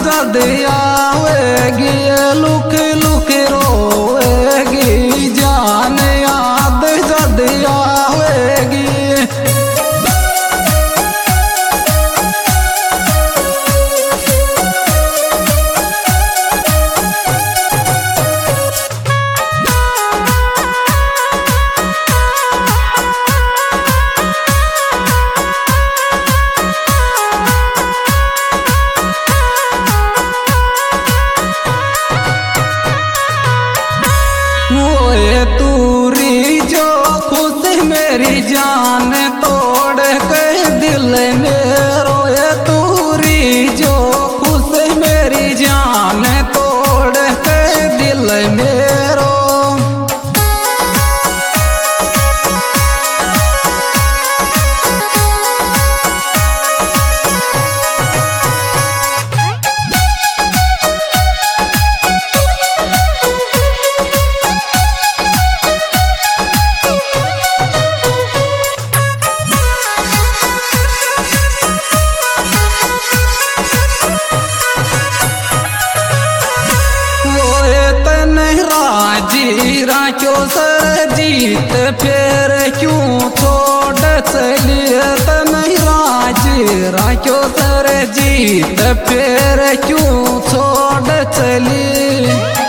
जद आवेगी look look रोएगी जान याद जद आवेगी। रोए तूरी जो खुद मेरी जान तोड़ के दिल में रोए तूरी जो खुद मेरी जान तोड़ के दिल में रो। जीरा क्यों सर जीत फिर क्यों छोड़ चलिए तनहा जीरा क्यों सर जीत फिर क्यों छोड़ चली।